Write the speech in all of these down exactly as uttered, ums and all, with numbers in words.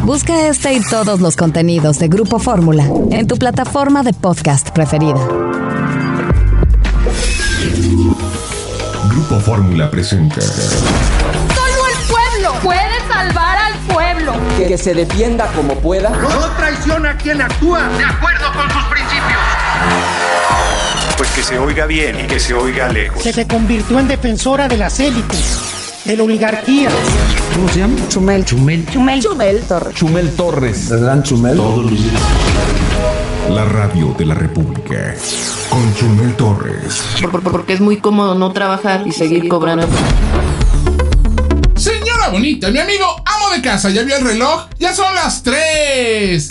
Busca este y todos los contenidos de Grupo Fórmula en tu plataforma de podcast preferida. Grupo Fórmula presenta. Solo el pueblo puede salvar al pueblo. Que, que se defienda como pueda. No traiciona a quien actúa de acuerdo con sus principios. Pues que se oiga bien y que se oiga lejos. Que se convirtió en defensora de las élites, de la oligarquía. ¿Cómo se llama? Chumel. Chumel. Chumel. Chumel Torres. Chumel Torres. ¿El gran Chumel? Todos los días. La radio de la República. Con Chumel Torres. Por, por, porque es muy cómodo no trabajar y seguir cobrando. Señora bonita, mi amigo amo de casa, ¿ya vio el reloj? ¡Ya son las tres!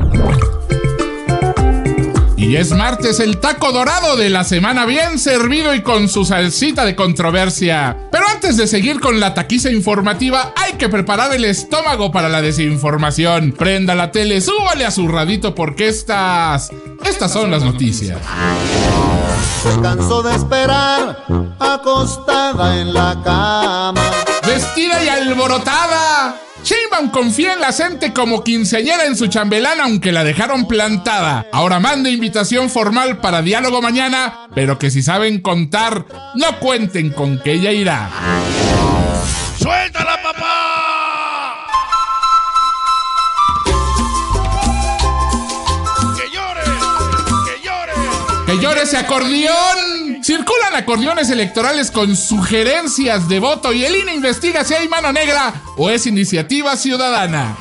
Y es martes, el taco dorado de la semana, bien servido y con su salsita de controversia. Pero antes de seguir con la taquiza informativa, hay que preparar el estómago para la desinformación. Prenda la tele, súbale a su radito porque estas... Estas son las noticias. Se cansó de esperar, acostada en la cama. Vestida y alborotada. Sheinbaum confía en la gente como quinceañera en su chambelán, aunque la dejaron plantada. Ahora manda invitación formal para diálogo mañana, pero que si saben contar, no cuenten con que ella irá. ¡Suéltala, papá! ¡Que llore! ¡Que llore! ¡Que llore ese acordeón! Circulan acordeones electorales con sugerencias de voto y el I N E investiga si hay mano negra o es iniciativa ciudadana.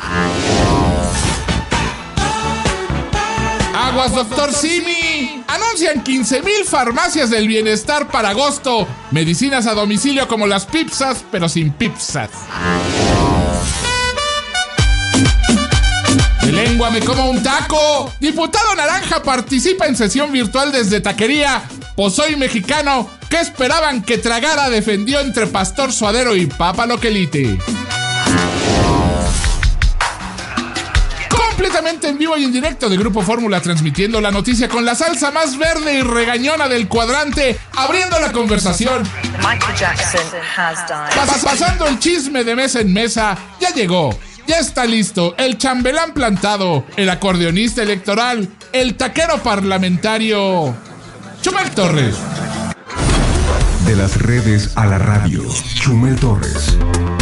Aguas, doctor Simi. Anuncian quince mil farmacias del bienestar para agosto. Medicinas a domicilio como las pipsas, pero sin pipsas. De lengua me como un taco. Diputado Naranja participa en sesión virtual desde taquería. Pues soy mexicano. ¿Qué esperaban que tragara? Defendió entre Pastor Suadero y Papa Loquelite. Completamente en vivo y en directo de Grupo Fórmula, transmitiendo la noticia con la salsa más verde y regañona del cuadrante, abriendo la conversación. Michael Jackson has died. Pas- pasando el chisme de mesa en mesa, ya llegó. Ya está listo el chambelán plantado, el acordeonista electoral, el taquero parlamentario, Chumel Torres. De las redes a la radio, Chumel Torres.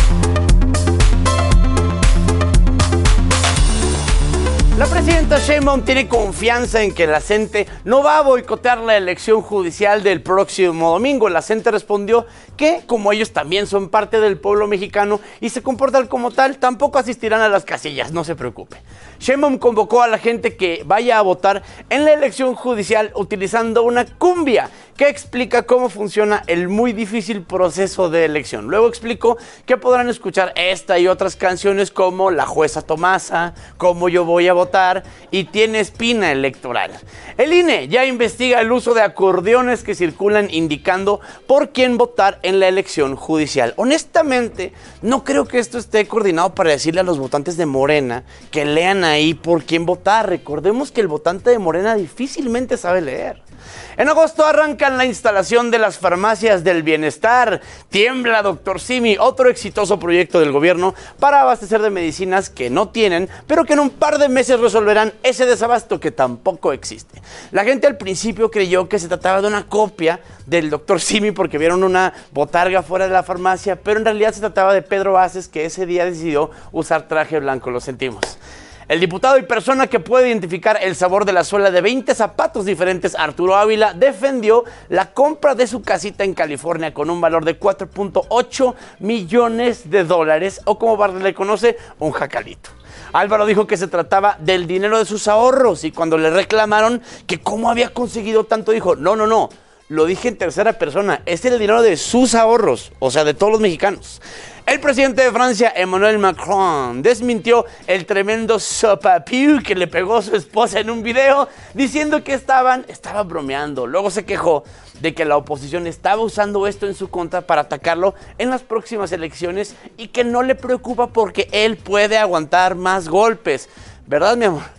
La presidenta Sheinbaum tiene confianza en que la gente no va a boicotear la elección judicial del próximo domingo. La gente respondió que, como ellos también son parte del pueblo mexicano y se comportan como tal, tampoco asistirán a las casillas, no se preocupe. Sheinbaum convocó a la gente que vaya a votar en la elección judicial utilizando una cumbia que explica cómo funciona el muy difícil proceso de elección. Luego explicó que podrán escuchar esta y otras canciones como La Jueza Tomasa, Cómo Yo Voy a Votar y Tiene Espina Electoral. El I N E ya investiga el uso de acordeones que circulan indicando por quién votar en la elección judicial. Honestamente, no creo que esto esté coordinado para decirle a los votantes de Morena que lean ahí por quién votar. Recordemos que el votante de Morena difícilmente sabe leer. En agosto arrancan la instalación de las farmacias del bienestar. Tiembla doctor Simi, otro exitoso proyecto del gobierno para abastecer de medicinas que no tienen, pero que en un par de meses resolverán ese desabasto que tampoco existe. La gente al principio creyó que se trataba de una copia del doctor Simi porque vieron una botarga fuera de la farmacia, pero en realidad se trataba de Pedro Aces, que ese día decidió usar traje blanco. Lo sentimos. El diputado y persona que puede identificar el sabor de la suela de veinte zapatos diferentes, Arturo Ávila, defendió la compra de su casita en California con un valor de cuatro punto ocho millones de dólares, o como Bartlett le conoce, un jacalito. Álvaro dijo que se trataba del dinero de sus ahorros, y cuando le reclamaron que cómo había conseguido tanto, dijo, no, no, no, lo dije en tercera persona, este es el dinero de sus ahorros, o sea, de todos los mexicanos. El presidente de Francia, Emmanuel Macron, desmintió el tremendo sopapiu que le pegó a su esposa en un video, diciendo que estaban, estaba bromeando. Luego se quejó de que la oposición estaba usando esto en su contra para atacarlo en las próximas elecciones y que no le preocupa porque él puede aguantar más golpes. ¿Verdad, mi amor?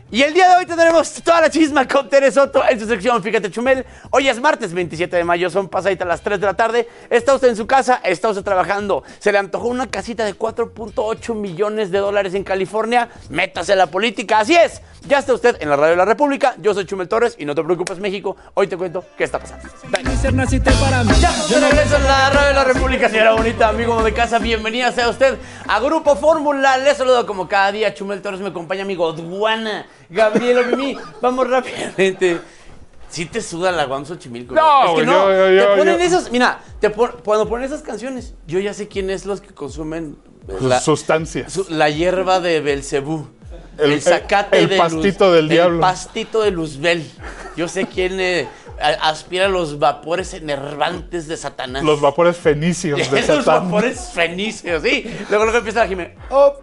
Y el día de hoy tendremos toda la chisma con Tere Soto en su sección Fíjate Chumel. Hoy es martes veintisiete de mayo, son pasaditas las tres de la tarde. Está usted en su casa, está usted trabajando. Se le antojó una casita de cuatro punto ocho millones de dólares en California. Métase a la política, así es. Ya está usted en la Radio de la República. Yo soy Chumel Torres y no te preocupes, México. Hoy te cuento qué está pasando. Ya se regresa en la Radio de la República, señora bonita, amigo de casa. Bienvenida sea usted a Grupo Fórmula. Les saludo como cada día. Chumel Torres me acompaña, amigo Duana, Gabriel Mimi. Vamos rápidamente. Sí te suda la Guam Xochimilco. No, es que yo, no. yo, yo, te ponen yo. esos. Mira, te pon, cuando ponen esas canciones, yo ya sé quién es los que consumen la, sustancias. Su, la hierba de Belcebú. El, el zacate el, el de pastito Luz, del diablo. El pastito de Luzbel. Yo sé quién eh, aspira los vapores enervantes de Satanás. Los vapores fenicios de Los Satán. vapores fenicios, sí. Luego, luego empieza la Jimé.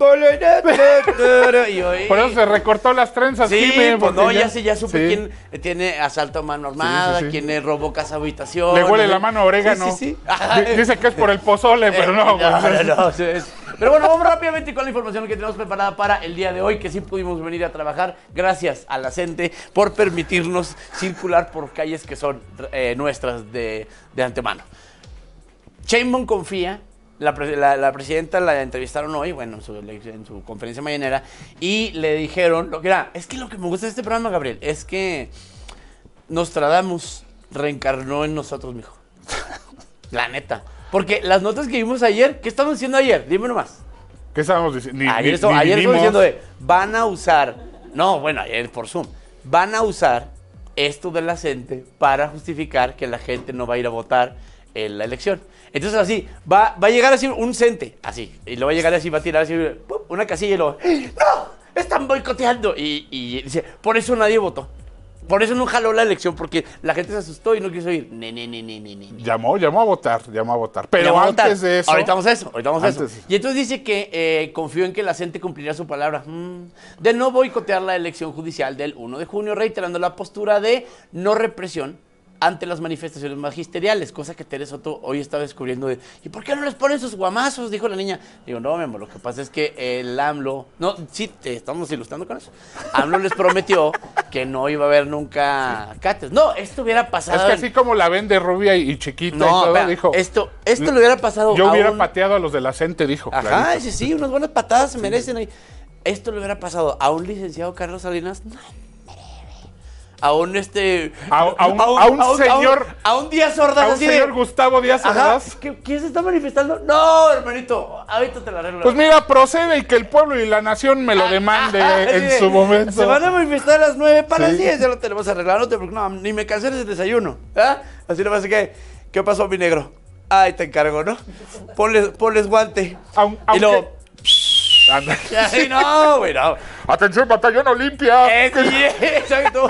Por eso se recortó las trenzas, Sí, Jimé, pues no, ya, ya sé, ya supe sí. quién tiene asalto a mano armada, Sí, sí, sí. quién es robó casa habitación. Le huele la mano a orégano. Sí, sí, sí. D- Dice que es por el pozole, pero no. no, pues, no, no, sí, es- Pero bueno, vamos rápidamente con la información que tenemos preparada para el día de hoy, que sí pudimos venir a trabajar. Gracias a la gente por permitirnos circular por calles que son eh, nuestras de, de antemano. Sheinbaum confía, la, pre- la, la presidenta la entrevistaron hoy, bueno, en su, en su conferencia mañanera, y le dijeron, lo que era, es que lo que me gusta de este programa, Gabriel, es que Nostradamus reencarnó en nosotros, mijo. La neta. Porque las notas que vimos ayer, ¿qué estaban diciendo ayer? Dime nomás. ¿Qué estábamos diciendo? Ni, Ayer, ni- esto- ni ayer vinimos. estuvo diciendo de, van a usar, no, bueno, ayer por Zoom, van a usar esto de la gente para justificar que la gente no va a ir a votar en la elección. Entonces así, va, va a llegar así un cente, así, y lo va a llegar así, va a tirar así, ¡pum!, una casilla y luego, ¡no! Están boicoteando. Y, y dice, por eso nadie votó. Por eso no jaló la elección, porque la gente se asustó y no quiso ir. Ne, ne, ne, ne, ne, ne. Llamó, llamó a votar, llamó a votar. Pero Llamó a antes votar. de eso. Ahorita vamos a eso, ahorita vamos a eso. Antes. Y entonces dice que eh, confió en que la gente cumplirá su palabra mm, de no boicotear la elección judicial del primero de junio, reiterando la postura de no represión ante las manifestaciones magisteriales, cosa que Tere Soto hoy está descubriendo de, ¿y por qué no les ponen sus guamazos?, dijo la niña. Digo, no, mi amor, lo que pasa es que el AMLO, no, sí, te estamos ilustrando con eso. AMLO les prometió que no iba a haber nunca cáteres. No, esto hubiera pasado. Es que así como la ven de rubia y, y chiquita No, y todo, espera, dijo. esto, esto le hubiera pasado Yo a hubiera un- pateado a los de la gente, dijo. Ajá, clarito. sí, sí, unas buenas patadas se merecen ahí. Esto le hubiera pasado a un licenciado Carlos Salinas, no, a un este A, a un, a un señor. a un Díaz Ordaz, A un así señor de, Gustavo Díaz ajá, Ordaz. ¿qué- ¿quién se está manifestando? No, hermanito, ahorita te la arreglo. Pues mira, procede y que el pueblo y la nación me lo demande Ajá, así en de, su momento. Se van a manifestar a las nueve para las Sí. diez, ya lo tenemos arreglado, no te preocupes, no, ni me canceles el desayuno, ¿ah? Así le pasa que, ¿qué pasó, mi negro? Ay, te encargo, ¿no? Ponles, ponles guante. Aun- Y aunque- luego, Anda. ay, no, güey, no. Atención, batallón Olimpia. Eh, sí, exacto.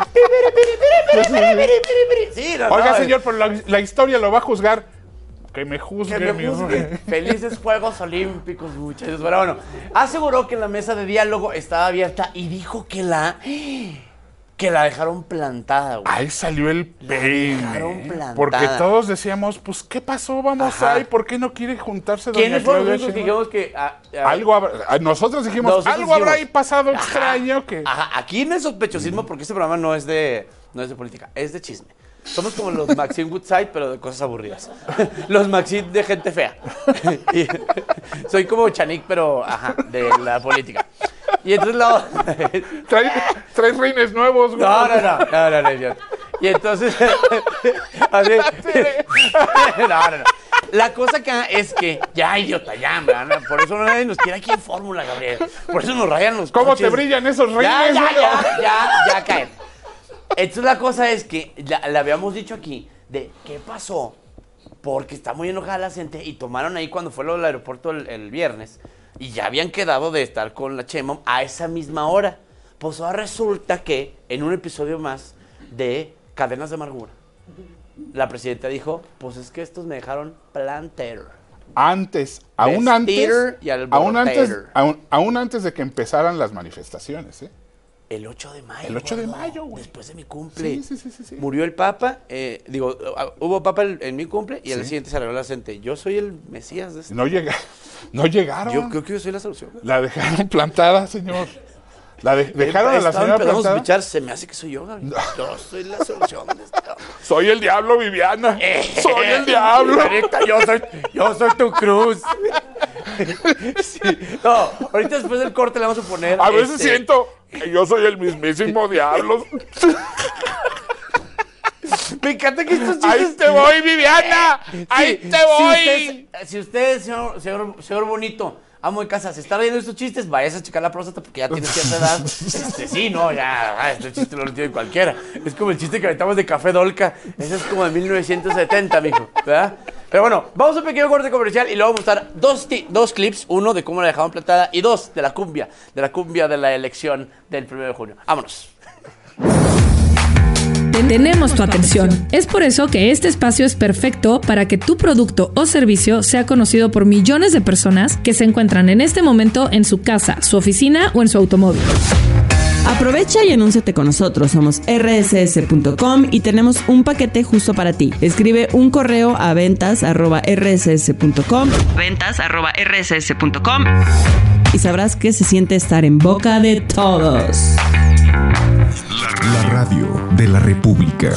Sí, no, Oiga, no, señor, pero la, la historia lo va a juzgar. Que me juzgue, que me mi juzgue. rey. Felices Juegos Olímpicos, muchachos. Pero bueno, aseguró que la mesa de diálogo estaba abierta y dijo que la que la dejaron plantada, güey. Ahí salió el dejaron peine. plantada. Porque todos decíamos, pues, ¿qué pasó? Vamos Ajá. ahí. ¿Por qué no quiere juntarse doña ¿Quiénes fueron los Claudia únicos que Sheinbaum? dijimos que ah, ah, Algo habrá- ah, nosotros dijimos, Nosotros algo habrá ahí dijimos. pasado Ajá, extraño que... Ajá, aquí no es sospechosismo porque este programa no es de no es de política, es de chisme. Somos como los Maxine Woodside, pero de cosas aburridas. Los Maxine de gente fea. Y soy como Chanik, pero ajá, de la política. Y entonces lo... Trae, trae reines nuevos, güey. No, no, no, no, no, no, idiota. Y entonces... así... no, no, no. La cosa acá es que, ya, idiota, ya, man, por eso nadie nos quiere aquí en Fórmula, Gabriel. Por eso nos rayan los ¿Cómo coches. te brillan esos reines? Ya, ya, güey? ya, ya, ya caen. Entonces la cosa es que la- le habíamos dicho aquí de qué pasó, porque está muy enojada la gente y tomaron ahí cuando fue lo del aeropuerto el, el viernes y ya habían quedado de estar con la Sheinbaum a esa misma hora. Pues ahora resulta que en un episodio más de Cadenas de Amargura, la presidenta dijo, pues es que estos me dejaron planter. Antes, aún antes, Vestir y aún antes, alboroter. aún, aún antes de que empezaran las manifestaciones, ¿eh? El ocho de mayo. El ocho de gordo, mayo, güey. Después de mi cumple. Sí, sí, sí, sí, sí. Murió el Papa. Eh, digo, uh, hubo Papa en, en mi cumple y al Sí. siguiente se arregló la gente. Yo soy el Mesías de esto. No, llega, no llegaron. Yo creo que yo soy la solución. La dejaron plantada, señor. La de, dejaron a la señora plantada. plantada. Se me hace que soy yo, Gabriel. Yo soy la solución de esto. Soy el diablo, Viviana. Eh, soy el diablo. Ahorita yo soy, yo soy tu cruz. Sí. No, ahorita después del corte le vamos a poner. A veces este... siento que yo soy el mismísimo diablo. Me encanta que estos chistes... ¡Ahí te voy, Viviana! Sí, ¡ahí te voy! Si usted, si usted señor, señor, señor bonito, amo de casa, se está riendo de estos chistes, vayas a checar la próstata porque ya tienes cierta edad. Este, sí, no, ya, este chiste no lo tiene cualquiera. Es como el chiste que aventamos de Café Dolca. Ese es como de mil novecientos setenta, mijo, ¿verdad? Pero bueno, vamos a un pequeño corte comercial y luego vamos a mostrar dos, dos clips. Uno de cómo la dejaron plantada y dos de la cumbia, de la cumbia de la elección del primero de junio. Vámonos. Tenemos tu atención. Es por eso que este espacio es perfecto para que tu producto o servicio sea conocido por millones de personas que se encuentran en este momento en su casa, su oficina o en su automóvil. Aprovecha y anúnciate con nosotros. Somos erre ese ese punto com y tenemos un paquete justo para ti. Escribe un correo a ventas arroba erre ese ese punto com ventas arroba erre ese ese punto com y sabrás que se siente estar en boca de todos. La radio de la República.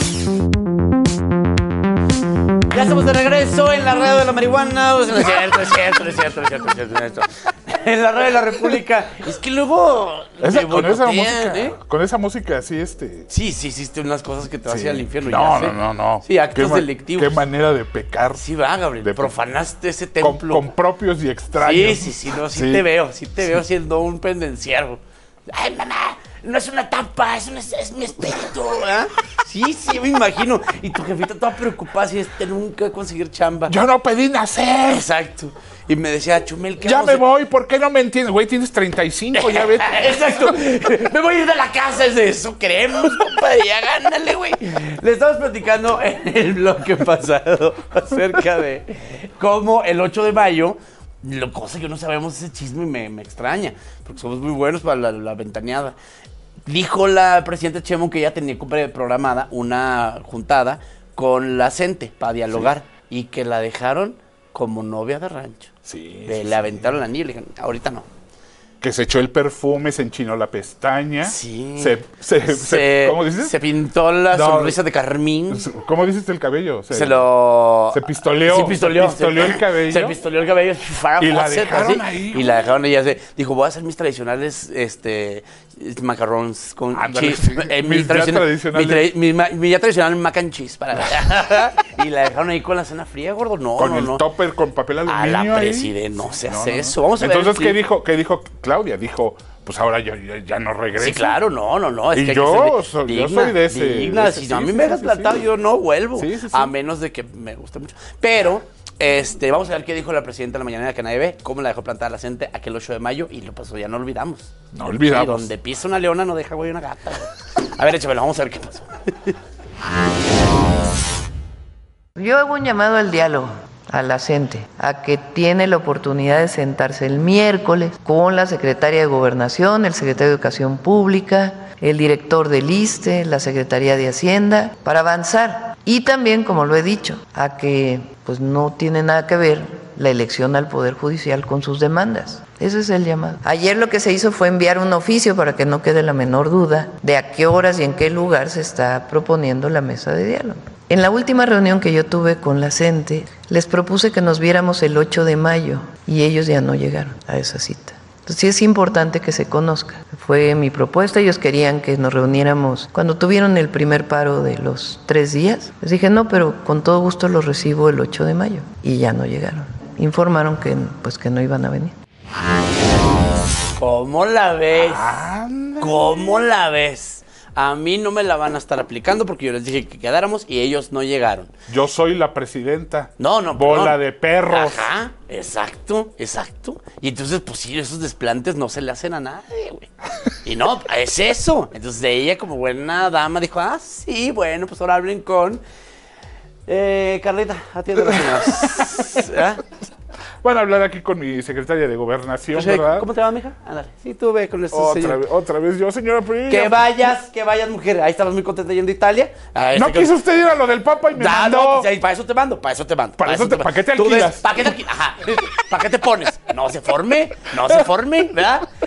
Ya estamos de regreso en la radio de la marihuana. Pues no es cierto, es cierto, no es cierto, no es cierto, no es cierto, no es cierto. En la radio de la República. Es que luego esa, con esa música, ¿eh? Con esa música así, este. Sí, sí, hiciste unas cosas que te vas sí. a ir al infierno. No, ya no, sé. no, no. Sí, actos qué delictivos. Qué manera de pecar. Sí, va, Gabriel. De profanaste ese templo. Con, con propios y extraños. Sí, sí, sí, no, sí, sí. te veo, sí te veo siendo un pendenciero. Ay, mamá, no es una tapa, es, una, es mi espíritu, ¿eh? Sí, sí, me imagino. Y tu jefita toda preocupada si este nunca va a conseguir chamba. Yo no pedí nacer. Exacto. Y me decía, Chumel, ¿qué ya me a... voy, ¿por qué no me entiendes? Güey, tienes treinta y cinco, ya ves. Exacto. Me voy a ir de la casa, es de eso creemos, compadre, ya gánale, güey. Le estamos platicando en el bloque pasado acerca de cómo el ocho de mayo, lo cosa que no sabemos ese chisme y me, me extraña, porque somos muy buenos para la, la ventaneada. Dijo la presidenta Sheinbaum que ya tenía programada una juntada con la CENTE para dialogar, sí. Y que la dejaron como novia de rancho. Sí. Le, sí le aventaron la anillo y le dijeron, ahorita no. Que se echó el perfume, se enchinó la pestaña. Sí. Se, se, se, se ¿cómo dices? Se pintó la no, sonrisa de carmín. ¿Cómo dices el cabello? Se, se lo... Se pistoleó. Sí, pistoleó. Se pistoleó se, el cabello. Se pistoleó el cabello. Y la dejaron ahí. Y la dejaron ella. Se, dijo, voy a hacer mis tradicionales este, macarrones con Ándale, cheese. Eh, mis, mis tradicional, tradicionales. Mi, tra, mi, mi ya tradicional mac and cheese. Para y la dejaron ahí con la cena fría, gordo. No, con no, el no. topper con papel aluminio. A la presidenta, no se hace no, no, eso. Vamos a ver. Entonces, ¿qué dijo, ¿qué dijo Claudia? Dijo... Pues ahora yo, yo ya no regreso. Sí, claro, no, no, no. Es y que yo, que soy, digna, yo soy de ese. Digna. De ese si sí, no, a mí sí, me sí, dejas sí, plantado, sí. yo no vuelvo. Sí, sí, sí. A menos de que me guste mucho. Pero, este, vamos a ver qué dijo la presidenta en la mañana que nadie ve, cómo la dejó plantada la gente aquel ocho de mayo y lo pasó, ya no olvidamos. No olvidamos. Y donde pisa una leona no deja, güey, una gata. A ver, échamelo, vamos a ver qué pasó. Yo hago un llamado al diálogo a la CENTE, a que tiene la oportunidad de sentarse el miércoles con la secretaria de Gobernación, el secretario de Educación Pública, el director del ISSSTE, la Secretaría de Hacienda, para avanzar. Y también, como lo he dicho, a que pues no tiene nada que ver la elección al Poder Judicial con sus demandas. Ese es el llamado. Ayer lo que se hizo fue enviar un oficio para que no quede la menor duda de a qué horas y en qué lugar se está proponiendo la mesa de diálogo. En la última reunión que yo tuve con la CENTE, les propuse que nos viéramos el ocho de mayo y ellos ya no llegaron a esa cita. Entonces sí es importante que se conozca. Fue mi propuesta, ellos querían que nos reuniéramos cuando tuvieron el primer paro de los tres días. Les dije, no, pero con todo gusto los recibo el ocho de mayo y ya no llegaron. Informaron que, pues, que no iban a venir. ¿Cómo la ves? ¿Cómo la ves? A mí no me la van a estar aplicando porque yo les dije que quedáramos y ellos no llegaron. Yo soy la presidenta. No, no, Bola perdón. de perros. Ajá, exacto, exacto. Y entonces, pues sí, esos desplantes no se le hacen a nadie, güey. Y no, es eso. Entonces ella, como buena dama, dijo, ah, sí, bueno, pues ahora hablen con... Eh, Carlita, atiende a los señores. ¿Ah? Van a hablar aquí con mi secretaria de Gobernación, Pues, ¿verdad? ¿Cómo te va, mija? Ándale. Sí, tú ve con estos Otra señores. vez, otra vez yo, señora Pri. Que vayas, que vayas, mujer. Ahí estabas muy contenta yendo a Italia. Ahí No está, quiso que... usted ir a lo del Papa y me Ah, mandó. no, pues, ahí, para eso te mando, para eso te mando. Para, para eso te, ¿para qué te Tú alquilas? des, ¿Para qué te alquilas? Ajá. ¿Para qué te pones? No se forme, no se forme, ¿verdad?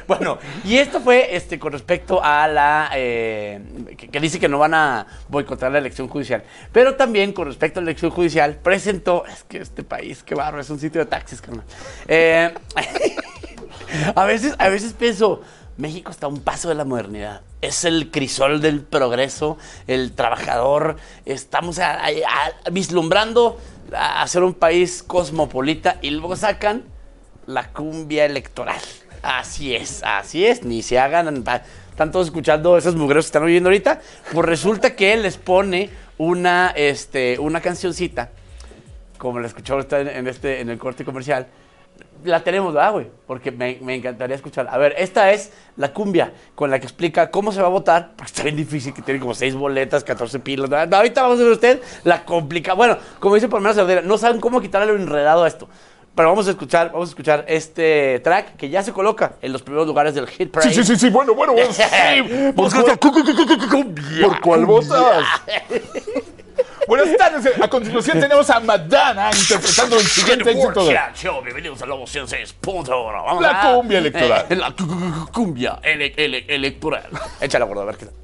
Bueno, y esto fue este con respecto a la... Eh, que, que dice que no van a boicotar la elección judicial. Pero también con respecto a la elección judicial, presentó... Es que este país, qué barro, es un sitio de taxis, carnal. Eh, a, veces, a veces pienso... México está a un paso de la modernidad. Es el crisol del progreso, el trabajador. Estamos a, a, a, vislumbrando a ser un país cosmopolita y luego sacan la cumbia electoral. Así es, así es. Ni se hagan... Están todos escuchando esos mugreros que están oyendo ahorita. Pues resulta que él les pone una, este, una cancioncita, como la escuchamos en, en, este, en el corte comercial. La tenemos, ¿verdad, güey? Porque me, me encantaría escucharla. A ver, esta es la cumbia con la que explica cómo se va a votar, porque está bien difícil, que tiene como seis boletas, catorce pilas. ¿Verdad? Ahorita vamos a ver usted la complica. Bueno, como dice por lo menos Sardera, no saben cómo quitarle lo enredado a esto. Pero vamos a escuchar, vamos a escuchar este track que ya se coloca en los primeros lugares del Hit Parade. Sí, sí, sí, sí, bueno, bueno, bueno. Sí. ¿Por, cuál, ¿Por cuál votas? Buenas tardes, a continuación tenemos a Madonna interpretando el siguiente éxito de... Bienvenidos a Lobo ciento seis punto uno. Vamos la a... cumbia electoral. Eh, la cumbia ele ele electoral. Échala, gordo, a ver qué tal.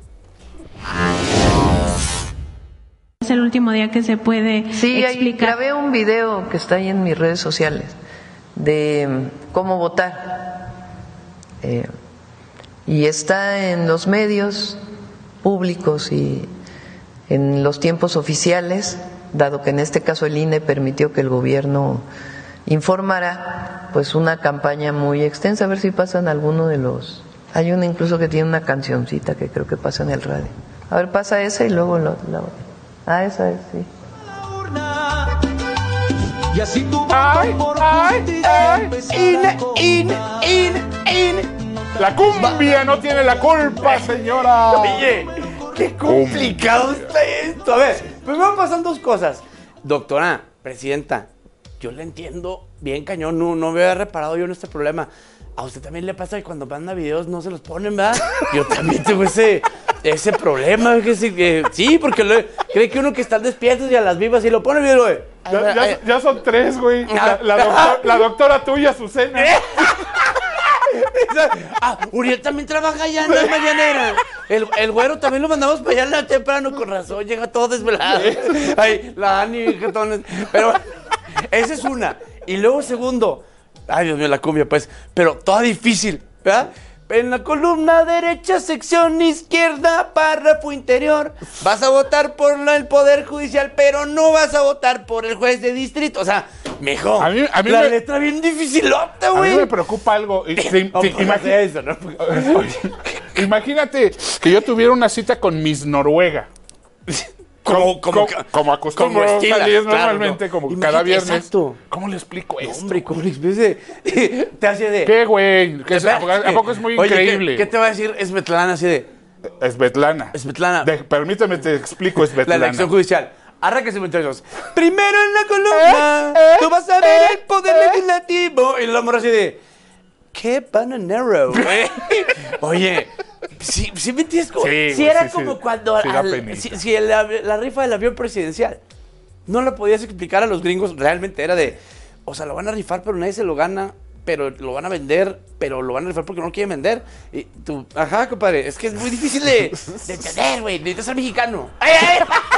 Es el último día que se puede sí, explicar. Sí, grabé un video que está ahí en mis redes sociales de cómo votar. Eh, y está en los medios públicos y en los tiempos oficiales, dado que en este caso el I N E permitió que el gobierno informara, pues una campaña muy extensa, a ver si pasan alguno de los... Hay una incluso que tiene una cancioncita que creo que pasa en el radio. A ver, pasa esa y luego la, la otra. Ah, esa es, sí. Y así tu ay, ay, ay, INE, INE, INE, INE. La cumbia no tiene la culpa, señora. Oye, qué complicado está esto. A ver, primero pasan dos cosas. Doctora, presidenta, yo le entiendo bien cañón, no, no me había reparado yo en este problema. A usted también le pasa que cuando manda videos no se los ponen, ¿verdad? Yo también tengo ese, ese problema. Que sí, que, sí, porque lo, cree que uno que está despierto y a las vivas y lo pone bien, güey. Ya, ya, ya son tres, güey. La, la, doctor, la doctora tuya, Azucena. Ah, Uriel también trabaja allá en la mañanera. El, el güero también lo mandamos para allá temprano, con razón, llega todo desvelado. Ay, la Ani, pero esa es una. Y luego segundo, ay, Dios mío, la cumbia, pues, pero toda difícil, ¿verdad? En la columna derecha, sección izquierda, párrafo interior, vas a votar por el Poder Judicial, pero no vas a votar por el juez de distrito. O sea, mejor. A mí, a mí la me, letra bien dificilota, güey. A mí me preocupa algo. Te, te, no, imagina, eso, ¿no? Oye, imagínate que yo tuviera una cita con Miss Noruega. Como, como, como, como acostumbro como estila, salir claro, normalmente, no. como Imagínate, cada viernes. Exacto. ¿Cómo le explico esto? No, hombre, ¿cómo le explico? Te hace de... ¿Qué, güey? ¿A poco es muy Oye, increíble? ¿qué, ¿qué te va a decir Svetlana así de...? Svetlana. Svetlana. De, permíteme, te explico, Svetlana. La elección judicial. Arráquese, muchachos. Primero en la columna, ¿Eh? tú vas a ver ¿Eh? el poder ¿Eh? legislativo. Y el amor así de... ¡Qué bananero! Oye... Sí, sí me entiendes. Sí, sí, era sí, como sí, cuando sí, al, si, si el, la rifa del avión presidencial no la podías explicar a los gringos, realmente era de, o sea, lo van a rifar pero nadie se lo gana, pero lo van a vender, pero lo van a rifar porque no lo quieren vender. Y tú, ajá, compadre, es que es muy difícil de, de entender, güey, necesitas ser mexicano. ¡Ay, ay!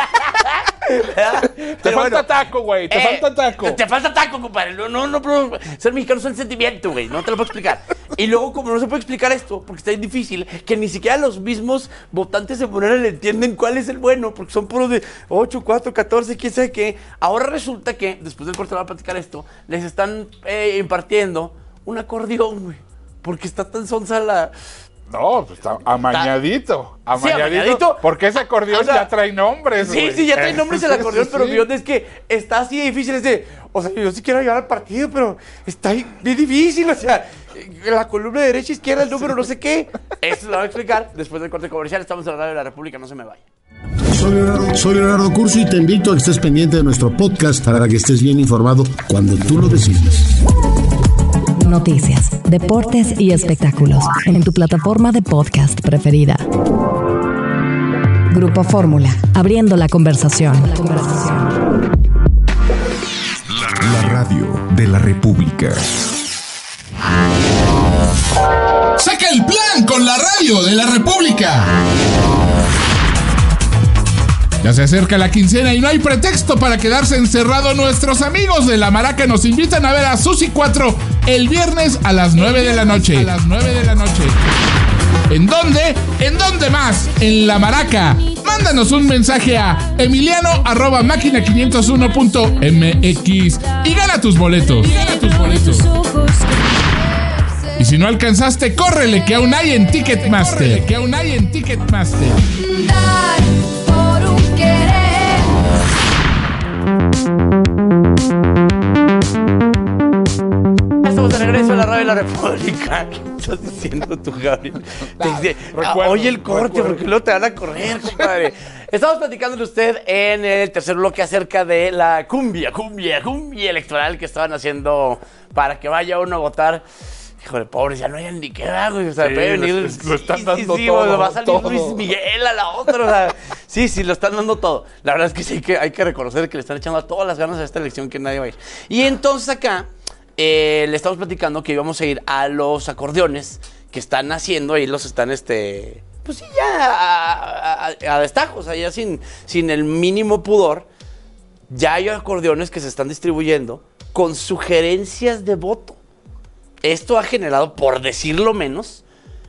Te Pero falta bueno, taco, güey. Te eh, falta taco. Te falta taco, compadre. No, no, no, pero ser mexicano es un sentimiento, güey. No te lo puedo explicar. Y luego, como no se puede explicar esto, porque está difícil, que ni siquiera los mismos votantes de Morena le entienden cuál es el bueno, porque son puros de ocho, cuatro, catorce, quién sabe qué. Ahora resulta que, después del corte va a platicar esto, les están eh, impartiendo un acordeón, güey. Porque está tan sonsa la... No, pues está amañadito. Amañadito, sí, amañadito. Porque ese acordeón o sea, ya trae nombres. Sí, güey. sí, ya trae nombres el acordeón, sí, pero sí. Es que está así de difícil. Es de, o sea, yo sí quiero llegar al partido, pero está bien difícil. O sea, la columna de derecha, izquierda, el número, no sé qué. Esto lo voy a explicar después del corte comercial. Estamos en la Radio de la República, no se me vaya. Soy Leonardo, soy Leonardo Curcio y te invito a que estés pendiente de nuestro podcast para que estés bien informado cuando tú lo decides. Noticias, deportes y espectáculos en tu plataforma de podcast preferida. Grupo Fórmula, abriendo la conversación. La conversación. La radio de la República. Sé que la radio de la República. Ya se acerca la quincena y no hay pretexto para quedarse encerrado. Nuestros amigos de La Maraca nos invitan a ver a Susi cuatro el viernes a las nueve de la noche. A las nueve de la noche. ¿En dónde? ¿En dónde más? En La Maraca. Mándanos un mensaje a emiliano arroba máquina quinientos uno punto m x y gana tus boletos. Y gana tus boletos. Y si no alcanzaste, córrele que aún hay en Ticketmaster. Córrele, que aún hay en Ticketmaster. Estamos de regreso a la radio de la República. ¿Qué estás diciendo tú, Gabriel? Te dice, ah, oye el corte, recuerdo. Porque luego te van a correr, compadre. Estamos platicándole usted en el tercer bloque acerca de la cumbia, cumbia, cumbia electoral que estaban haciendo para que vaya uno a votar. Híjole, pobres, ya no hay ni qué, güey. O sea, sí, puede venir. Lo, lo están dando sí, sí, todo. Sí, va a salir todo. Luis Miguel a la otra. O sea, sí, sí, lo están dando todo. La verdad es que sí hay que, hay que reconocer que le están echando todas las ganas a esta elección que nadie va a ir. Y entonces acá eh, le estamos platicando que íbamos a ir a los acordeones que están haciendo y los están, este. Pues sí, ya a, a, a destajo, o sea, ya sin, sin el mínimo pudor. Ya hay acordeones que se están distribuyendo con sugerencias de voto. Esto ha generado, por decirlo menos,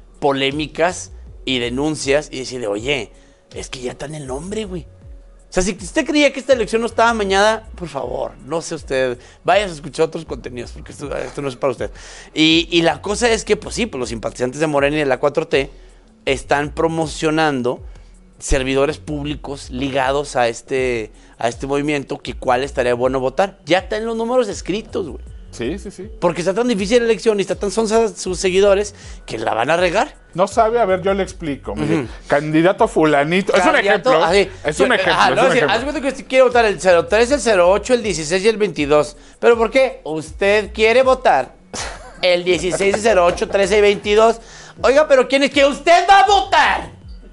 polémicas y denuncias y decir, oye, es que ya está en el nombre, güey. O sea, si usted creía que esta elección no estaba amañada, por favor, no sé usted, vaya a escuchar otros contenidos, porque esto, esto no es para usted. Y, y la cosa es que, pues sí, pues los simpatizantes de Morena y de la cuatro T están promocionando servidores públicos ligados a este, a este movimiento, que cuál estaría bueno votar. Ya están los números escritos, güey. Sí, sí, sí. Porque está tan difícil la elección y está tan sonsa sus seguidores que la van a regar. No sabe, a ver, yo le explico. Mire, uh-huh. Candidato fulanito. Candidato, es un ejemplo. Así, es un ejemplo. Ajá, es no, un sí, ejemplo. haz cuenta que usted quiere votar el cero tres, el cero ocho, el dieciséis y el veintidós. ¿Pero por qué? Usted quiere votar el dieciséis, el cero ocho, trece y veintidós. Oiga, pero ¿quién es que usted va a votar?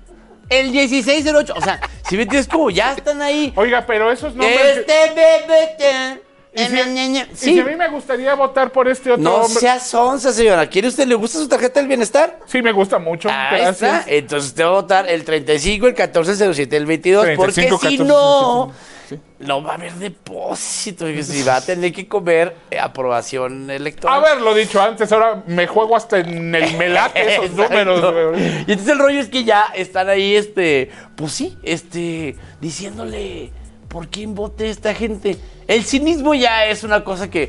El dieciséis, cero ocho. O sea, si me entiendes, como ya están ahí. Oiga, pero esos nombres. Este bebé. ¿Y si, sí. y si a mí me gustaría votar por este otro no hombre? No sea sonsa, señora. ¿Quiere usted, le gusta su tarjeta del bienestar? Sí, me gusta mucho. Ahí gracias. está. Entonces usted va a votar el treinta y cinco, el catorce, el cero siete, el veintidós. treinta y cinco, porque si catorce, no, sí. no va a haber depósito. Y si va a tener que comer eh, aprobación electoral. Haberlo dicho antes, ahora me juego hasta en el melate esos números. Y entonces el rollo es que ya están ahí, este, pues sí, este, diciéndole por quién vote esta gente. El cinismo ya es una cosa que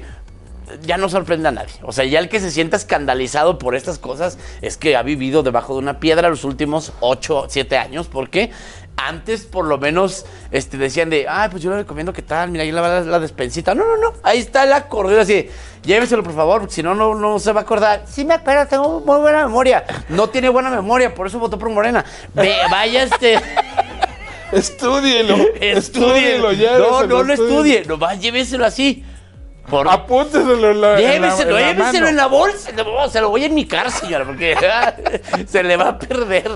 ya no sorprende a nadie. O sea, ya el que se sienta escandalizado por estas cosas es que ha vivido debajo de una piedra los últimos ocho, siete años. Porque antes, por lo menos, este, decían de, ay, pues yo le recomiendo que tal, mira, ahí la, la, la despensita. No, no, no, ahí está el acordeón así. Lléveselo, por favor, porque si no, no, no se va a acordar. Sí me acuerdo, tengo muy buena memoria. No tiene buena memoria, por eso votó por Morena. Ve, vaya este... Estúdielo. Estúdielo. Ya no, no lo estudie. Nomás lléveselo así. Por... Apúnteselo en la Lléveselo, en la, en lléveselo la en la bolsa. Se lo voy a enmicar, señora, porque se le va a perder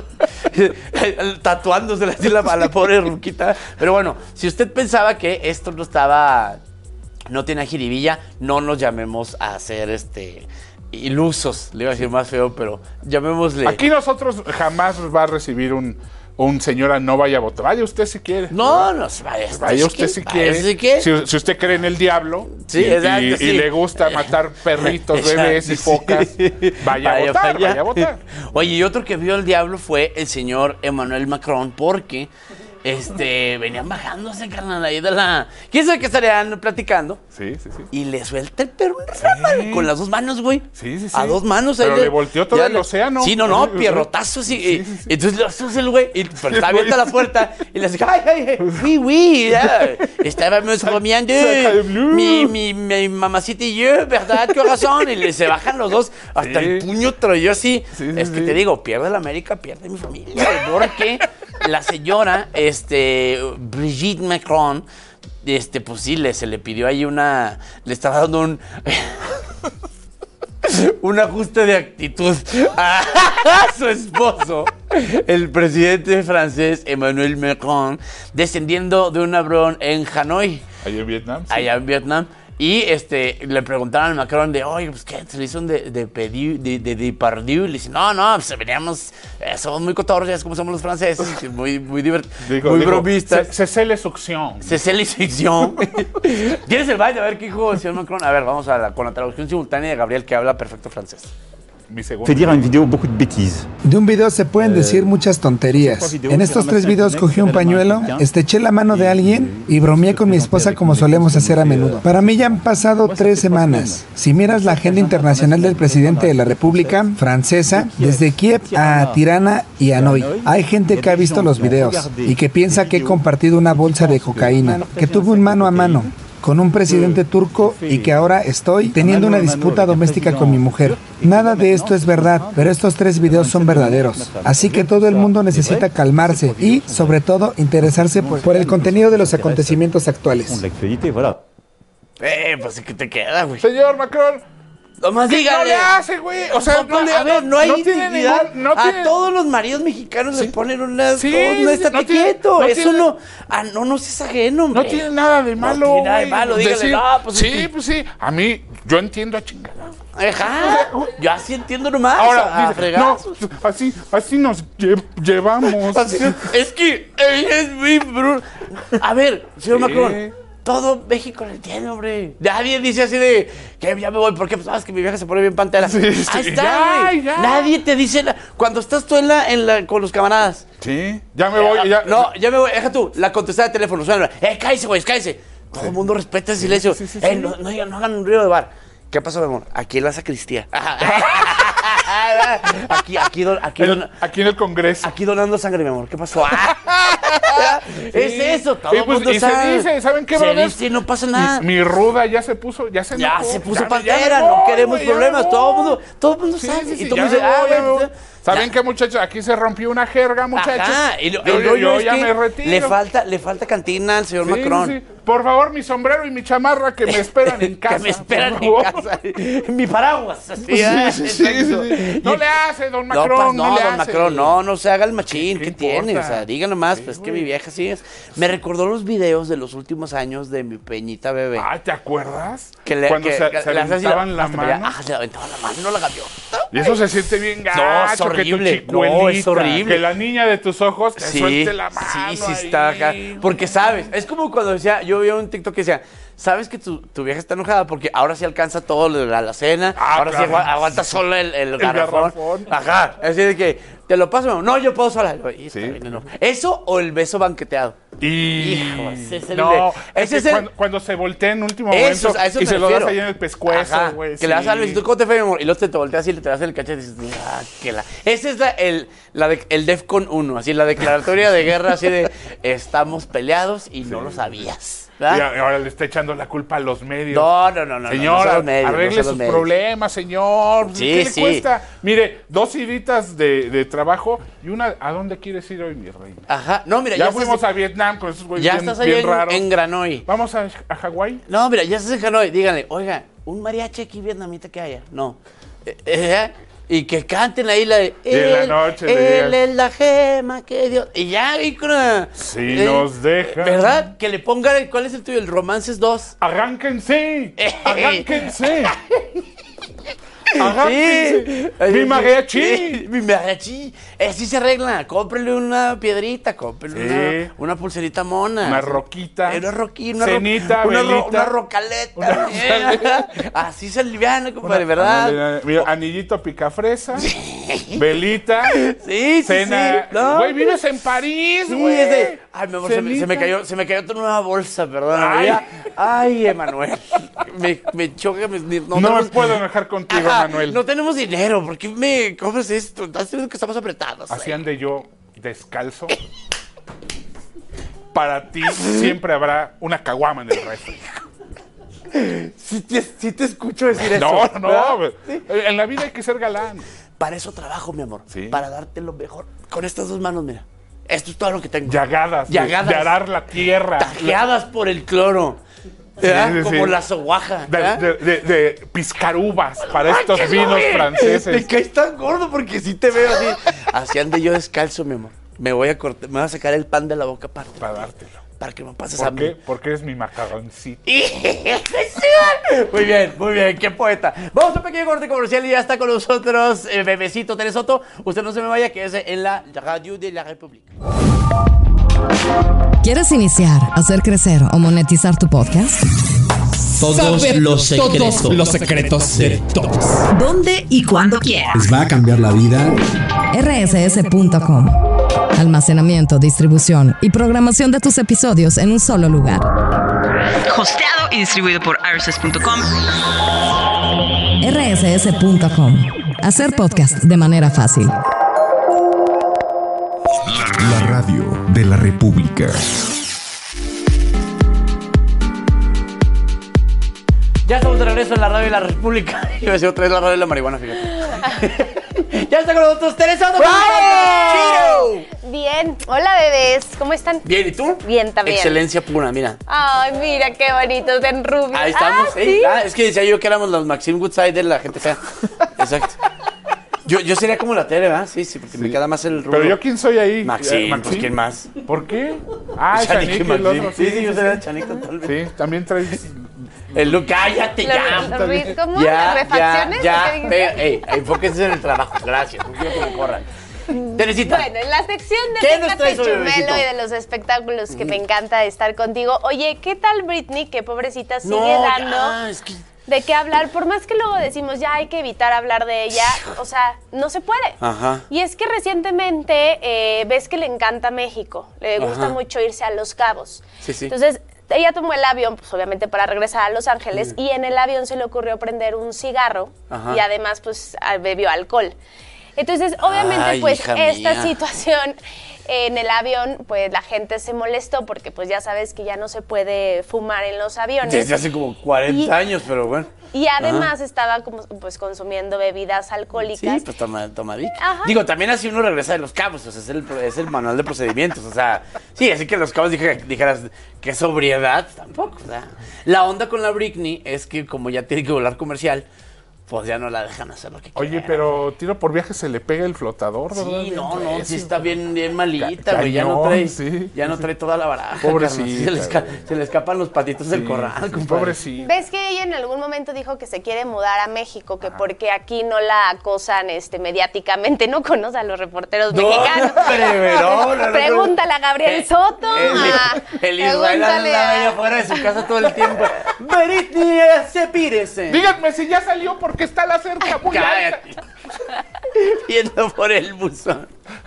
tatuándosela así a la pobre ruquita. Pero bueno, si usted pensaba que esto no estaba, no tenía jiribilla, no nos llamemos a hacer este... ilusos. Le iba a decir más feo, pero llamémosle... Aquí nosotros jamás va a recibir un... un señora no vaya a votar. Vaya usted si quiere. No, no, vaya, vaya usted si quiere. Si, si, si usted cree en el diablo sí, y, exacto, y, sí. y le gusta matar perritos, bebés y focas, vaya, vaya a votar, vaya. vaya a votar. Oye, y otro que vio el diablo fue el señor Emmanuel Macron, porque este venían bajándose, carnal, ahí de la... ¿Quién sabe qué estarían platicando? Sí, sí, sí. Y le suelta el perro un rábano sí. con las dos manos, güey. Sí, sí, sí. A dos manos. Pero ahí le volteó todo el le... océano. Sí, no, no, pierrotazo, sí. sí, sí, sí. Entonces lo hace el güey, y pues, está abierta la puerta, y le dice, ay, ay, oui, oui, ya. Estábamos comiendo mi, mi, mi mamacita y yo, ¿verdad, corazón? Y le, se bajan los dos, hasta sí. el puño trayó así. Sí, sí, es que sí. te digo, pierde la América, pierde mi familia, porque la señora, este... Brigitte Macron, este, pues sí, le, se le pidió ahí una, le estaba dando un, un ajuste de actitud a, a su esposo, el presidente francés Emmanuel Macron, descendiendo de un avión en Hanoi. Allá en Vietnam. Sí. Allá en Vietnam. Y este, le preguntaron a Macron de, oye, pues qué, se le hizo de, de, de, de, de Depardieu. Le dice, no, no, pues veníamos, eh, somos muy cotorros, ya es como somos los franceses, muy, muy divertidos, muy bromistas. Se cele succión. Se cele succión. ¿Tienes el baile? A ver qué dijo el señor Macron. A ver, vamos a la, con la traducción simultánea de Gabriel, que habla perfecto francés. Fait dire en vidéo beaucoup de bêtises. De un video se pueden decir muchas tonterías. En estos tres videos cogí un pañuelo, estreché la mano de alguien y bromeé con mi esposa como solemos hacer a menudo. Para mí ya han pasado tres semanas. Si miras la agenda internacional del presidente de la República Francesa, desde Kiev a Tirana y Hanoi, hay gente que ha visto los videos y que piensa que he compartido una bolsa de cocaína, que tuve un mano a mano con un presidente turco y que ahora estoy teniendo una disputa doméstica con mi mujer. Nada de esto es verdad, pero estos tres videos son verdaderos. Así que todo el mundo necesita calmarse y, sobre todo, interesarse por, por el contenido de los acontecimientos actuales. Eh, pues ¿qué te queda, güey? Señor Macron, nomás dígale. No le hace, güey. O sea, no, no, a ver, no hay no intimidad. Ningún, no a tiene... todos los maridos mexicanos sí. les ponen unas... Sí, todos, no estate no tiene, quieto. no Eso tiene... no... Ah, no, no seas ajeno, hombre. No tiene nada de malo, No tiene nada de wey. malo, dígale. Decir, no, pues sí, es que... pues sí. A mí, yo entiendo a chingada. Ajá, yo así entiendo nomás. Ahora, a dice, no, así, así nos lle llevamos. Así, es que ella es muy brutal. A ver, señor ¿Qué? Macron, todo México lo entiende, hombre. Nadie dice así de que ya me voy porque pues, sabes que mi vieja se pone bien pantera. Sí, sí, ahí está, güey. Nadie te dice nada. Cuando estás tú en la, en la, con los camaradas. Sí, ya me voy. Ya. No, ya me voy. Deja tú, la contestada de teléfono. Suena, eh, cállese, güey, cállese. Todo el mundo respeta el silencio. Sí, sí, sí, eh, sí. No, no, no hagan un ruido de bar. ¿Qué pasó, mi amor? Aquí en la sacristía. Aquí, aquí, don, aquí, el, don, aquí en el Congreso. Aquí donando sangre, mi amor. ¿Qué pasó? Sí. Es eso, todo el pues, mundo y sabe. se dice, ¿saben qué, Se dice, no pasa nada. Mi, mi ruda ya se puso, ya se Ya enojó, se puso ya, pantera, ya no voy, queremos wey, problemas. Todo el mundo, todo el mundo sí, sabe. Sí, sí, y tú me dices, ah, güey. ¿Saben qué, muchachos? Aquí se rompió una jerga, muchachos. Ajá, y lo, yo, el yo, yo es ya que me retiro. Le falta, le falta cantina al señor sí, Macron. Sí, sí. Por favor, mi sombrero y mi chamarra que me esperan en casa. Que me esperan en casa. Mi paraguas. Así, sí, sí, sí, sí. No le hace, don Macron. No, no, no le don hace. Macron, no, no se haga el machín. ¿Qué, ¿Qué tiene? O sea, diga nomás, sí, pues güey. Que mi vieja sí es. Me recordó los videos de los últimos años de mi peñita bebé. Ah, ¿te acuerdas? Que le, Cuando que, se, que, se le aventaban la mano. Ah, se aventaban la mano, no la gaviota. Y eso se siente bien gacho. No, es horrible. Que tu no, es horrible. Que la niña de tus ojos te sí, suelte la mano. Sí, sí, ahí. está acá. Porque sabes, es como cuando decía, yo vi un TikTok que decía, sabes que tu, tu vieja está enojada porque ahora sí alcanza todo lo de la, la cena, ah, ahora claro. sí agu aguanta solo el, el, el garrafón. garrafón. Ajá, así de que, ¿te lo paso? No, yo puedo sola. Y ¿sí? Bien, no. ¿Eso o el beso banqueteado? Y... Hijo, ese es el no, de, ese es, es el... cuando, cuando se voltea en último eso, momento a eso y se refiero. lo das ahí en el pescuezo, güey. Que sí. le das al besito, ¿cómo te fue, mi amor? Y luego te, te volteas y le te das el cachete y dices, ah, que la... Ese es la, el, la de, el DEFCON uno, así, la declaratoria de guerra, así de, estamos peleados y sí. No lo sabías. ¿verdad? Y ahora le está echando la culpa a los medios. No, no, no, no. Señor, no, no medios, arregle no sus medios. problemas, señor. Sí, ¿Qué sí. le cuesta? Mire, dos iditas de, de trabajo y una, ¿a dónde quieres ir hoy, mi reina? Ajá, no, mira, ya, ya fuimos estás, a Vietnam con esos güeyes ya bien, estás ahí bien en, raros. en Hanoi. ¿Vamos a, a Hawái? No, mira, ya estás en Hanoi. Díganle, oiga, un mariachi aquí vietnamita que haya. No. Eh, eh, y que canten ahí la de... Y en la noche él es la gema que Dios... Y ya, ahí con una... Si eh, nos dejan... ¿Verdad? Que le pongan... ¿Cuál es el tuyo? El Romances dos. ¡Arránquense! ¡Arránquense! Sí. ¡Mi mariachi! Sí, mi mariachi. Así se arregla. Cómprele una piedrita, cómprele sí. una, una pulserita mona. Una roquita. Una roquita. Una cenita, ro una, velita. Ro una rocaleta. Una así se aliviana, compadre, una, ¿verdad? Mira, anillito picafresa. Sí. Velita. Sí, sí, cena. sí. No. Güey, vives en París, güey. Sí, ese. Ay, mi amor, se me, se me cayó, se me cayó tu nueva bolsa, perdón. Ay, Ay Emanuel. Me, me choca. Me, no no me puedo enojar contigo, Ajá, Manuel. No tenemos dinero. ¿Por qué me compras esto? Estás diciendo que estamos apretados. Así ande yo descalzo. Para ti siempre habrá una caguama en el refri. Sí te, sí te escucho decir eso. No, no, no. ¿Sí? En la vida hay que ser galán. Para eso trabajo, mi amor. ¿Sí? Para darte lo mejor. Con estas dos manos, mira. Esto es todo lo que tengo. Llagadas. Llagadas. De, de arar la tierra. Tajeadas por el cloro. Sí, sí, como sí. La soguaja. De, de, de, de piscarubas para estos Ay, vinos soy? franceses. Me caes tan gordo porque sí te veo así. Así ande yo descalzo, mi amor. Me voy a cortar, me voy a sacar el pan de la boca aparte. Para dártelo. para que no pases ¿Por hambre. qué? Porque eres mi macarroncito. Muy bien, muy bien, qué poeta. Vamos a un pequeño corte comercial y ya está con nosotros el bebecito Tere Soto. Usted no se me vaya, que es en la Radio de la República. ¿Quieres iniciar, hacer crecer o monetizar tu podcast? Todos Saber los secretos. todos los secretos de todos. ¿Dónde y cuándo quieras? ¿Les va a cambiar la vida? R S S punto com. Almacenamiento, distribución y programación de tus episodios en un solo lugar. Hosteado y distribuido por R S S punto com. R S S punto com. Hacer podcast de manera fácil. La radio de la República. Ya estamos de regreso en la Radio de la República. Iba a decir otra vez la Radio de la Marihuana, fíjate. Ya está con nosotros Teresa Soto. ¡Bravo! Bien, hola bebés, ¿cómo están? Bien, ¿y tú? Bien, también. Excelencia pura, mira. Ay, mira qué bonitos en rubio. Ahí estamos, ah, ¿eh? ¿sí? Ah, es que decía yo que éramos los Maxine Woodside de la gente fea. Exacto. Yo, yo sería como la tele, ¿verdad? Sí, sí, porque sí. me queda más el rubro. Pero yo, ¿quién soy ahí? Maxine, eh, pues ¿quién más? ¿Por qué? Ah, Chanique, Chanique, el otro. Sí, sí, sí, yo sería Chanique totalmente. Sí, también traes... El look, cállate ya. Los, los, ¿Cómo? ¿Las refacciones? Ya, ya, ve, ey, enfóquense en el trabajo, gracias, no quiero que me corran. Teresita. Bueno, en la sección de ¿Qué nos Técate traes hoy, Chumelo bebecito? y de los espectáculos que me encanta estar contigo. Oye, ¿qué tal Britney? Que pobrecita sigue No, dando ya, es que... de qué hablar. Por más que luego decimos, ya hay que evitar hablar de ella, o sea, no se puede. Ajá. Y es que recientemente eh, ves que le encanta México, le gusta Ajá. mucho irse a Los Cabos. Sí, sí. Entonces, ella tomó el avión, pues obviamente para regresar a Los Ángeles, Mm. y en el avión se le ocurrió prender un cigarro Ajá. y además pues a- bebió alcohol. Entonces, obviamente, Ay, pues hija esta mía. situación en el avión, pues la gente se molestó porque pues ya sabes que ya no se puede fumar en los aviones. Desde hace como cuarenta Y- años, pero bueno. Y además Ajá. estaba como, pues consumiendo bebidas alcohólicas. Sí, pues toma, toma Vic. Ajá. Digo, también así uno regresa de Los Cabos, o sea, es el, es el manual de procedimientos, o sea, sí, así que Los Cabos dije, dijeras, qué sobriedad, tampoco, o sea. La onda con la Britney es que como ya tiene que volar comercial, pues ya no la dejan hacer lo que quiera. Oye, pero tiro por viaje se le pega el flotador, ¿verdad? Sí, Bien no, no, sí recio. está bien, bien malita, Ca- güey, ya no cañón, trae, sí. ya no trae toda la baraja, Pobrecita, carnal, sí, se, le esca- se le escapan los patitos del Sí, corral, sí, compadre. pobrecita. ¿Ves que ella en algún momento dijo que se quiere mudar a México, que porque aquí no la acosan este, mediáticamente? No conoce a los reporteros No, mexicanos. hombre, no, no, no, Pregúntale a Gabriel Eh, Soto. El, a- el Israel pregúntale andaba ahí a- afuera de su casa todo el tiempo. Britney, se pírese. Díganme si ya salió porque está la cerca muy alta. Cállate. Viendo por el buzón.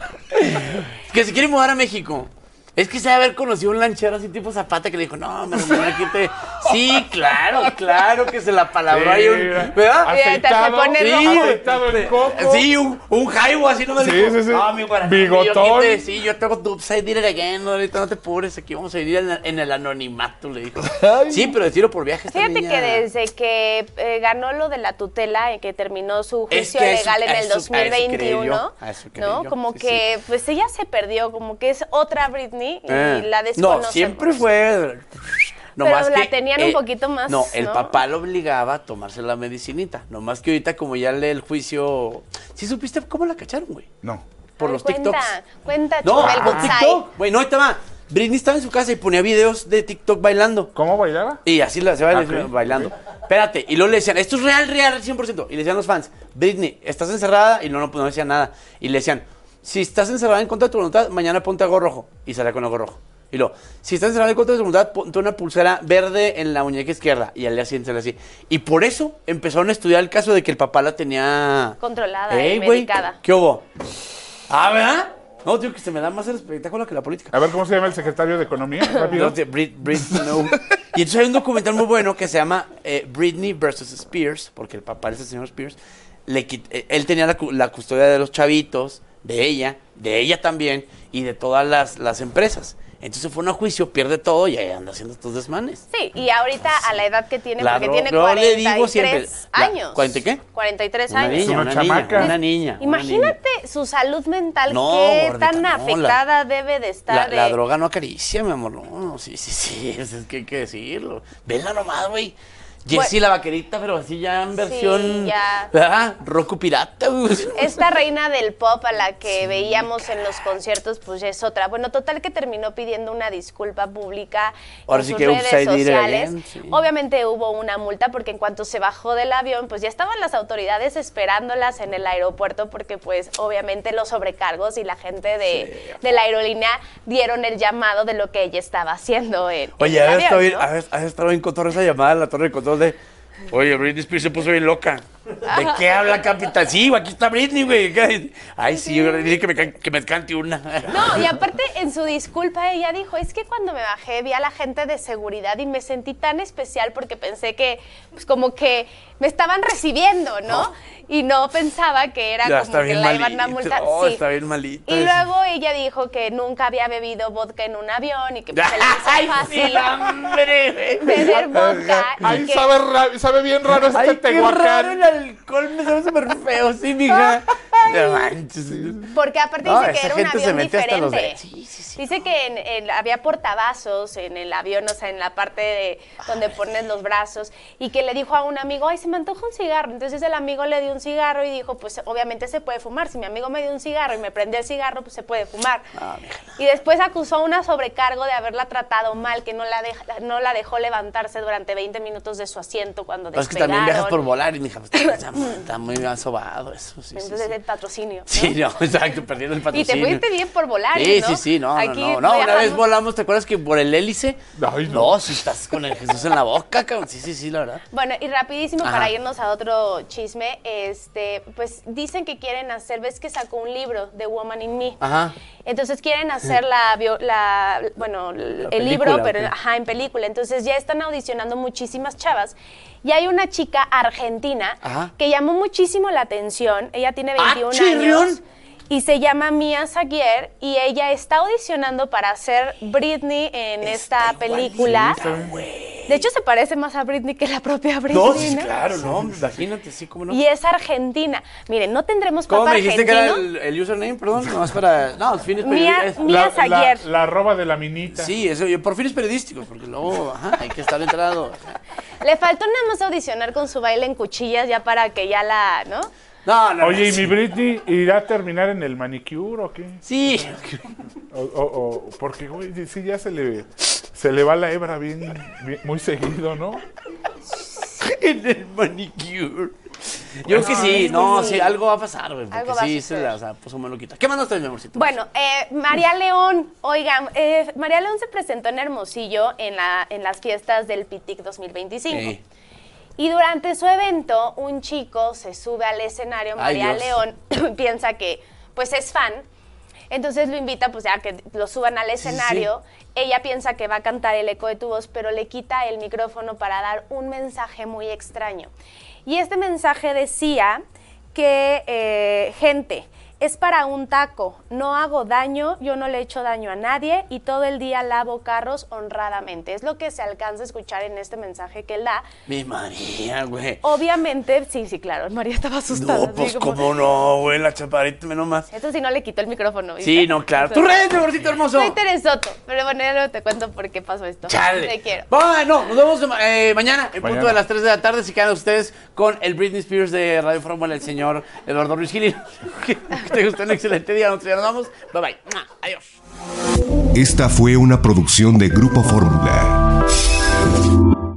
Que se quiere mudar a México. Es que se debe haber conocido un lanchero así tipo Zapata que le dijo, no, me lo aquí te... Sí, claro, claro que se la palabró Sí, ahí un... ¿Verdad? aceitado, Se pone Sí, rojo. aceitado en coco. Sí, un, un jaibo así, ¿no me Sí, dijo? sí, sí. No, mi guaraní, Bigotón. yo aquí te- Sí, yo tengo tu upside down again, no, ahorita no te apures, aquí vamos a ir en, en el anonimato, le dijo. Sí, pero de tiro por viaje esta Fíjate niña. que desde que eh, ganó lo de la tutela y que terminó su Es juicio que eso- legal en a el eso- a dos mil eso creí veintiuno, yo, a eso creí ¿no? yo, Como sí, que pues ella se perdió, como que es otra Britney y Eh. la desconocemos. No, siempre fue... No Pero más la que, tenían un poquito más, No, el ¿no? papá lo obligaba a tomarse la medicinita. No más que ahorita como ya lee el juicio... ¿Sí supiste cómo la cacharon, güey? No. Por Ay, los cuenta, TikToks. Cuenta, No, Chumel por Gutzai. TikTok. Güey, no, ahí estaba. Britney estaba en su casa y ponía videos de TikTok bailando. ¿Cómo bailaba? Y así la, se va Ah, ok. bailando. Espérate, y luego le decían, esto es real, real, cien por ciento. Y le decían los fans, Britney, ¿estás encerrada? Y no, no, pues no decía nada. Y le decían, si estás encerrada en contra de tu voluntad, mañana ponte algo rojo. Y salía con algo rojo. Y luego, si estás encerrada en contra de tu voluntad, ponte una pulsera verde en la muñeca izquierda. Y al día siguiente sale así. Y por eso empezaron a estudiar el caso de que el papá la tenía... Controlada Ey, y güey, medicada. ¿qué hubo? Ah, ¿verdad? No, digo que se me da más el espectáculo que la política. A ver, ¿cómo se llama el secretario de Economía? Rápido. No, de Brit, Brit, no. Y entonces hay un documental muy bueno que se llama eh, Britney versus Spears, porque el papá es el señor Spears. Le quit- eh, él tenía la, cu- la custodia de los chavitos, de ella, de ella también, y de todas las, las empresas. Entonces fue a juicio, pierde todo y ahí anda haciendo estos desmanes. Sí, y ahorita a la edad que tiene, La porque dro- tiene yo cuarenta le digo y siempre, tres la- años. ¿cuarenta y qué? cuarenta y tres Una años. niña, Una una chamaca. niña, una niña. una Imagínate su salud mental, No, qué gordita, tan no, la- afectada debe de niña. estar. La, de... la droga no acaricia, mi amor. No, no, sí, sí, sí, es, es que hay que decirlo. Vela nomás, güey. Jessie la vaquerita, pero así ya en versión... Sí, ya. ¿Verdad? Roku pirata. Esta reina del pop a la que veíamos en los conciertos, pues ya es otra. Bueno, total que terminó pidiendo una disculpa pública Ahora en sí sus que redes upside down sociales. again, sí. Obviamente hubo una multa porque en cuanto se bajó del avión, pues ya estaban las autoridades esperándolas en el aeropuerto porque pues obviamente los sobrecargos y la gente de, sí. de la aerolínea dieron el llamado de lo que ella estaba haciendo en, Oye, en el a ver, avión, estaba bien, ¿no? a ver, a ver, estaba bien cotorra esa llamada en la torre de control de... Oye, Britney Spears se puso bien loca. ¿De qué habla, capitán? Sí, aquí está Britney, güey. Ay, sí, dije que me, can- que me cante una. No, y aparte en su disculpa ella dijo, es que cuando me bajé vi a la gente de seguridad y me sentí tan especial porque pensé que, pues como que me estaban recibiendo, ¿no? Oh. Y no pensaba que era Ya, como que la iban a multar. Oh, sí. está bien malita. Y luego ella dijo que nunca había bebido vodka en un avión y que pues, se le ¡Ay, hizo fácil sí, hombre! beber vodka. Ay, y que... sabe, ra- sabe bien raro este Ay, qué raro Tehuacán. el alcohol, me sabe súper feo, sí, mija. No manches. Porque aparte No, dice que esa era un gente se avión mete hasta los diferente. de- sí, sí, sí. Dice que en, en- había portavasos en el avión, o sea, en la parte de donde pones los brazos, y que le dijo a un amigo, ay, se me antoja un cigarro. Entonces el amigo le dio un cigarro y dijo, pues obviamente se puede fumar. Si mi amigo me dio un cigarro y me prendió el cigarro, pues se puede fumar. Ah, y después acusó a una sobrecargo de haberla tratado mal, que no la, deja- no la dejó levantarse durante veinte minutos de su asiento cuando No, es que despegaron. también viajas por volar y mija, pues, está, está muy asobado eso. Sí, Entonces sí, sí. el patrocinio, ¿no? Sí, no, exacto, perdiendo el Y patrocinio. te fuiste bien por volar, Sí, ¿no? sí, sí, no, Aquí no, no, no, una viajamos- vez volamos, ¿te acuerdas que por el hélice? Ay, no. No, si estás con el Jesús en la boca, cabrón, sí, sí, sí, la verdad. Bueno, y rapidísimo Ajá. para irnos a otro chisme, este, pues dicen que quieren hacer, ves que sacó un libro de Woman in Me. Ajá. Entonces quieren hacer la, bio- la bueno, el película, libro, pero ok. ajá, en película. Entonces ya están audicionando muchísimas chavas. Y hay una chica argentina Ajá. que llamó muchísimo la atención. Ella tiene ¡Ah, veintiún chirrión! años. Y se llama Mia Zaguier y ella está audicionando para hacer Britney en esta película. De hecho, se parece más a Britney que la propia Britney, No, sí, ¿no? claro, no, imagínate, sí, cómo no. Y es argentina. Miren, no tendremos ¿Cómo papá me dijiste que argentino. era el, el username? Perdón, nomás para... No, fines Mía- periodísticos. Mía La, la, Zaguier. la arroba de la minita. Sí, eso, yo, por fines periodísticos, porque luego ajá, hay que estar enterado. Le faltó nada más audicionar con su baile en cuchillas ya para que ya la, ¿no? No, no, Oye, no, ¿y sí. mi Britney irá a terminar en el manicure o qué? Sí. O, o, o- porque, güey, sí, ya se le, se le va la hebra bien, bien- muy seguido, ¿no? En el manicure. Yo creo que sí, no, sí, algo va a pasar, güey, porque Algo va a sí, se suceder. la, o sea, puso muy loquita. ¿Qué más nos traes, mi amorcito? Bueno, eh, María León, oigan, eh, María León se presentó en Hermosillo en, la, en las fiestas del Pitic dos mil veinticinco. Sí. Y durante su evento, un chico se sube al escenario, Ay, María Dios. León piensa que pues es fan, entonces lo invita pues ya que lo suban al escenario. Ella piensa que va a cantar El eco de tu voz, pero le quita el micrófono para dar un mensaje muy extraño. Y este mensaje decía que, eh, gente, es para un taco, no hago daño, yo no le echo daño a nadie y todo el día lavo carros honradamente. Es lo que se alcanza a escuchar en este mensaje que él da. Mi María, güey. Obviamente, sí, sí, claro, María estaba asustada. No, así pues, como- cómo no, güey, la chaparita, menos más. Esto sí no le quitó el micrófono, ¿viste? Sí, no, claro. ¡Tu red, mi amorcito hermoso! Soy Teresoto, pero bueno, ya luego te cuento por qué pasó esto. Chale. Te quiero. Bueno, nos vemos eh, mañana en punto Mañana. de las tres de la tarde. Si quedan ustedes con el Britney Spears de Radio Fórmula, el señor Eduardo Ruiz Gil. Que te guste un excelente día. Nosotros ya nos vamos. Bye bye. Adiós. Esta fue una producción de Grupo Fórmula.